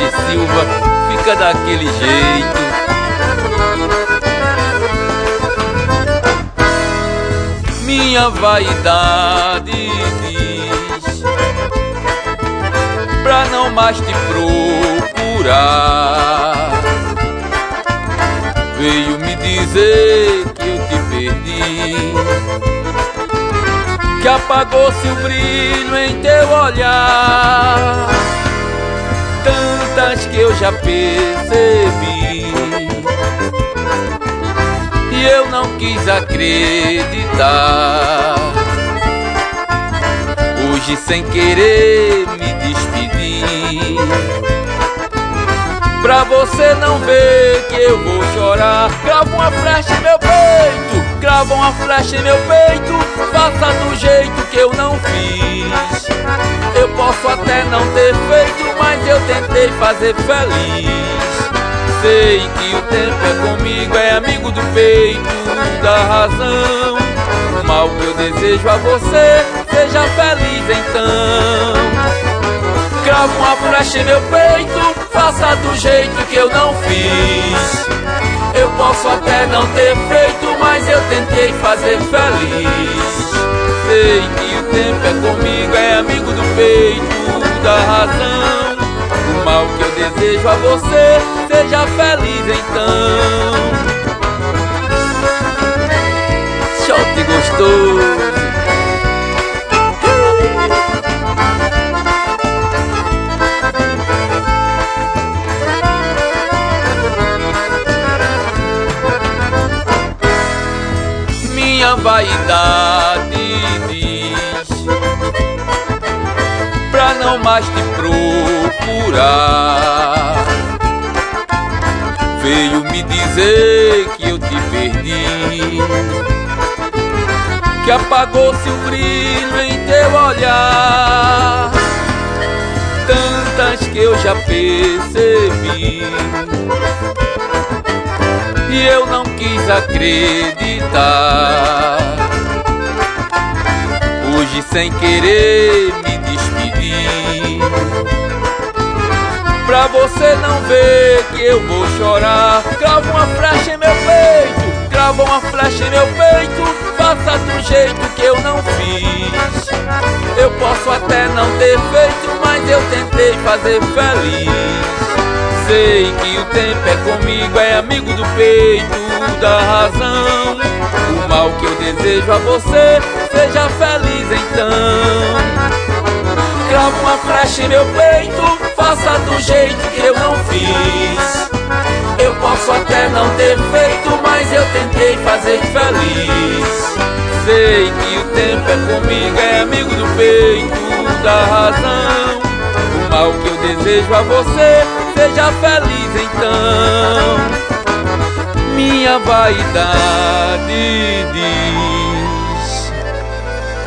G. Silva, fica daquele jeito. Minha vaidade diz pra não mais te procurar. Veio me dizer que eu te perdi, que apagou-se o brilho em teu olhar. Tantas que eu já percebi e eu não quis acreditar. Hoje sem querer me despedir, pra você não ver que eu vou chorar. Crava uma flecha em meu peito, crava uma flecha em meu peito, faça do jeito que eu não fiz. Eu posso até não ter feito, mas eu tentei fazer feliz. Sei que o tempo é comigo, é amigo do peito, da razão. O mal que eu desejo a você, seja feliz então. Crava uma flecha em meu peito, faça do jeito que eu não fiz. Eu posso até não ter feito, mas eu tentei fazer feliz. Sei que o tempo é comigo, é amigo do peito, da razão. O mal que eu desejo a você, seja feliz então. Shot gostoso. Minha vaidade diz pra não mais te procurar. Veio me dizer que eu te perdi, que apagou-se o brilho em teu olhar. Tantas que eu já percebi e eu não quis acreditar. Hoje sem querer me despedir, pra você não ver que eu vou chorar. Crava uma flecha em meu peito, crava uma flecha em meu peito, faça do jeito que eu não fiz. Eu posso até não ter feito, mas eu tentei fazer feliz. Sei que o tempo é comigo, é amigo do peito, da razão. O mal que eu desejo a você, seja feliz então. Crava uma flecha em meu peito, faça do jeito que eu não fiz. Eu posso até não ter feito, mas eu tentei fazer feliz. Sei que o tempo é comigo, é amigo do peito, da razão. O mal que eu desejo a você, seja feliz então. Minha vaidade diz